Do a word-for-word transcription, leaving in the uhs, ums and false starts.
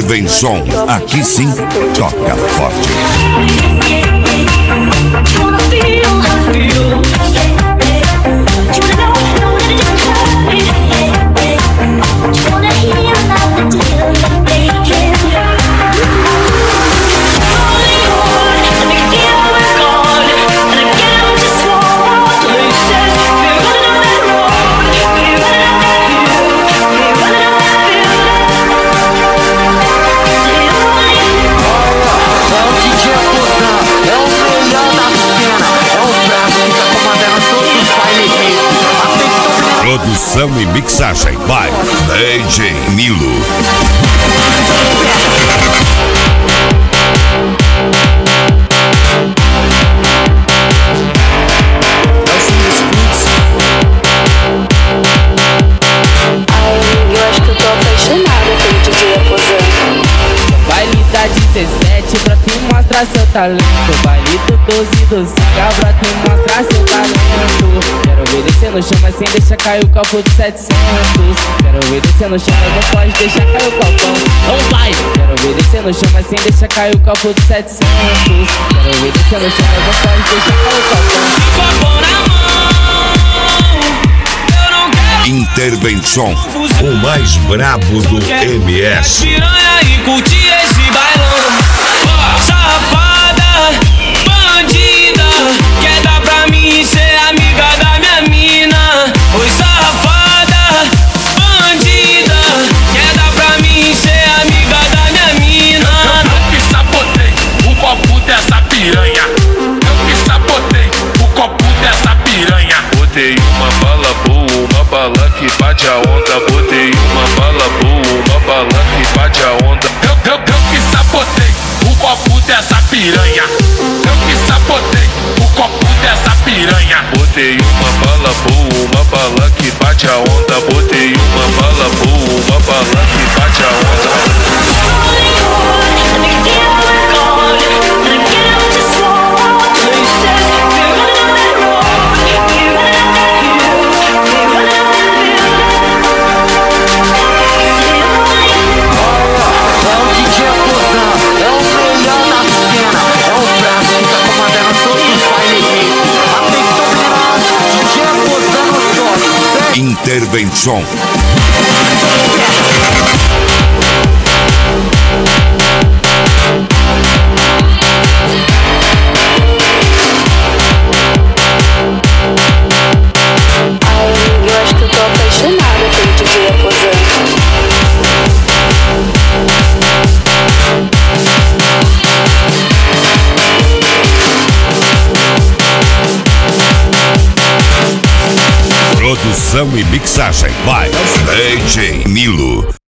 Intervenção, aqui sim, toca forte. Produção e mixagem by D J Nilo. Eu acho que eu tô apaixonada pelo D J Raposão. Baile da dezessete pra tu mostrar seu talento. Baile do doze do Cigal pra tu mostrar seu talento. Quero ver descer no chão, mas sem deixar cair o copo de setecentos. Quero ver descer no chão, mas não pode deixar cair o copão. Então vai! Quero ver descer no chão, mas sem deixar cair o copo de setecentos. Quero ver descer no chão, mas não pode deixar cair o copão. Copão na mão, eu não quero. Intervenção, o mais brabo do M S. Piranha e curtir esse bailão. Safada, bandida, quer dar pra mim ser amiga da minha mina. Oi, safada, bandida, quer dar pra mim ser amiga da minha mina. Eu, eu que sabotei o copo dessa piranha. Eu que sabotei o copo dessa piranha. Botei uma bala boa, uma bala que bate a onda. Botei uma bala boa, uma bala que bate a onda. Eu, eu, eu que sabotei o copo dessa piranha. Eu que sabotei o copo dessa piranha. Botei uma bala boa, uma bala que bate a onda. Botei uma bala boa, uma bala que bate a onda. Intervenção. Eu acho que eu tô apaixonada pelo D J Raposão. Produção e mixagem by D J Nilo.